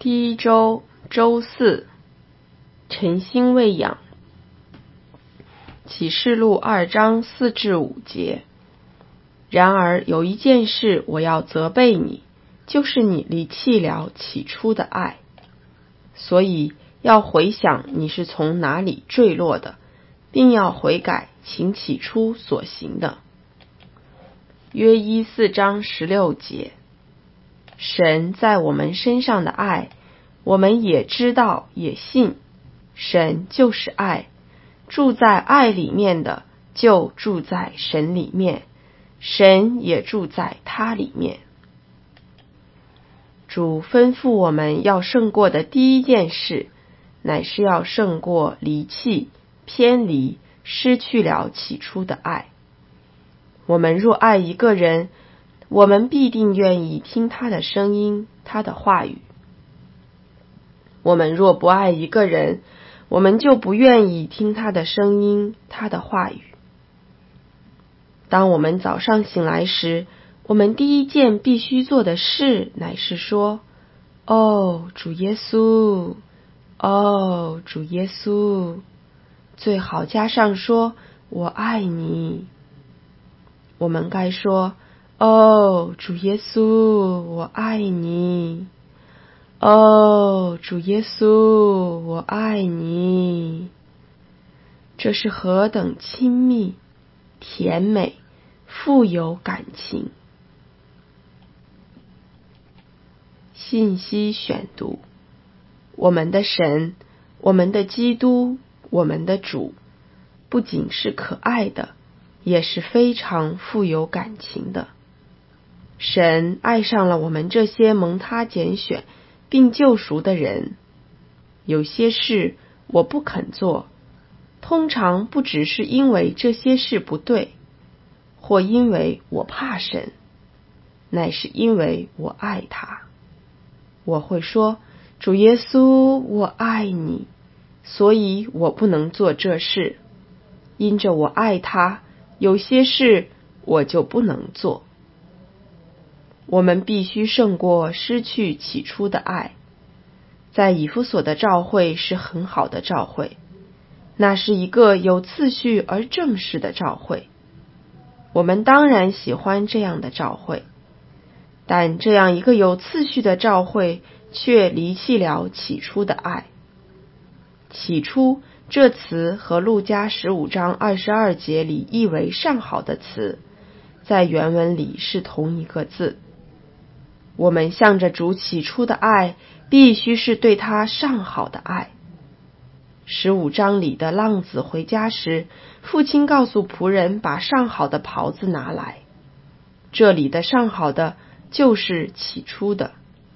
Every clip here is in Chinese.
第一周周四，晨星喂养。启示录2章4至5节。然而有一件事我要责备你，就是你离弃了起初的爱。所以要回想你是从哪里坠落的，并要悔改，行起初所行的。约一4章16节。神在我们身上的爱，我们也知道也信。神就是爱，住在爱里面的就住在神里面，神也住在他里面。主吩咐我们要胜过的第一件事，乃是要胜过离弃、偏离、失去了起初的爱。我们若爱一个人，我们必定愿意听他的声音，他的话语。我们若不爱一个人，我们就不愿意听他的声音，他的话语。当我们早上醒来时，我们第一件必须做的事，乃是说：哦，主耶稣，哦，主耶稣，最好加上说：我爱你。我们该说：哦，主耶稣，我爱你。哦，主耶稣，我爱你。这是何等亲密、甜美、富有感情。信息选读。我们的神，我们的基督，我们的主，不仅是可爱的，也是非常富有感情的。神爱上了我们这些蒙他拣选并救赎的人。有些事我不肯做，通常不只是因为这些事不对，或因为我怕神，乃是因为我爱他。我会说：主耶稣，我爱你，所以我不能做这事。因着我爱他，有些事我就不能做。我们必须胜过失去起初的爱。在以弗所的教会是很好的教会，那是一个有次序而正式的教会。我们当然喜欢这样的教会，但这样一个有次序的教会却离弃了起初的爱。起初这词和路加15章22节里译为上好的词，在原文里是同一个字。我们向着主起初的爱，必须是对他上好的爱。15章里的浪子回家时，父亲告诉仆人把上好的袍子拿来。这里的上好的就是起初的。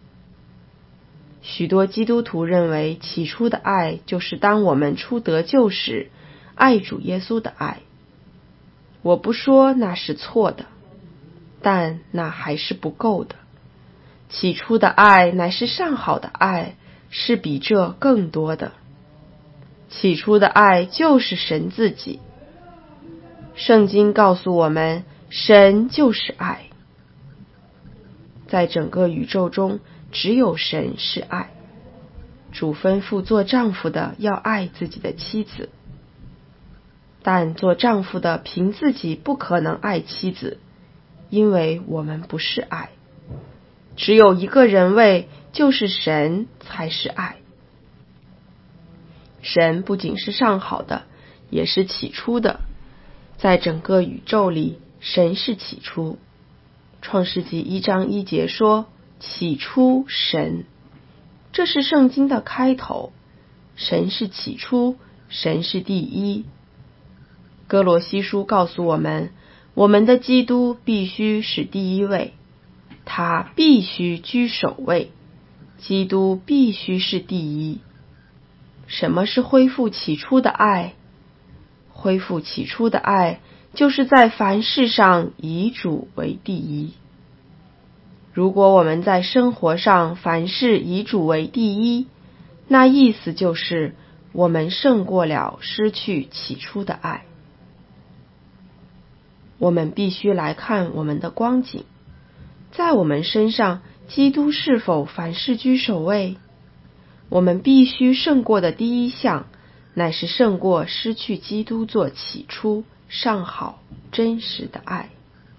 许多基督徒认为起初的爱就是当我们初得救时爱主耶稣的爱。我不说那是错的，但那还是不够的。起初的爱乃是上好的爱，是比这更多的。起初的爱就是神自己。圣经告诉我们，神就是爱。在整个宇宙中，只有神是爱。主吩咐做丈夫的要爱自己的妻子，但做丈夫的凭自己不可能爱妻子，因为我们不是爱。只有一个人位，就是神才是爱。神不仅是上好的，也是起初的。在整个宇宙里，神是起初。创世纪1章1节说：起初神。这是圣经的开头。神是起初，神是第一。哥罗西书告诉我们，我们的基督必须是第一位，他必须居首位，基督必须是第一。什么是恢复起初的爱？恢复起初的爱，就是在凡事上以主为第一。如果我们在生活上凡事以主为第一，那意思就是我们胜过了失去起初的爱。我们必须来看我们的光景，在我们身上，基督是否凡事居首位？ 我们必须胜过的第一项，乃是胜过失去基督做起初上好真实的爱。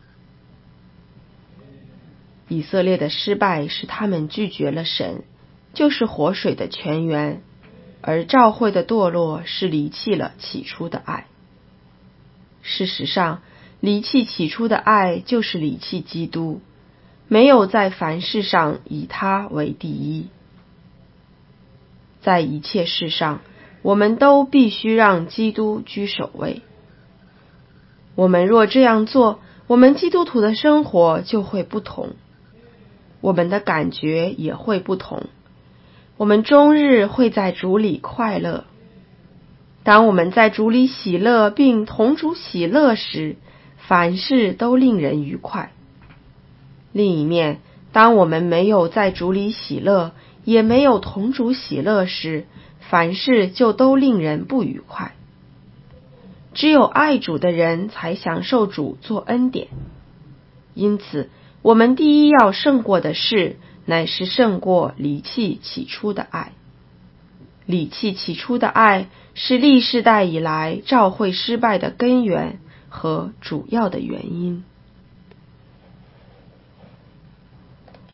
以色列的失败是他们拒绝了神，就是活水的泉源，而教会的堕落是离弃了起初的爱。事实上，离弃起初的爱就是离弃基督，没有在凡事上以他为第一。在一切事上，我们都必须让基督居首位。我们若这样做，我们基督徒的生活就会不同，我们的感觉也会不同，我们终日会在主里快乐。当我们在主里喜乐并同主喜乐时，凡事都令人愉快。另一面，当我们没有在主里喜乐，也没有同主喜乐时，凡事就都令人不愉快。只有爱主的人才享受主做恩典。因此，我们第一要胜过的事，乃是胜过离弃起初的爱。离弃起初的爱，是历世代以来教会失败的根源和主要的原因。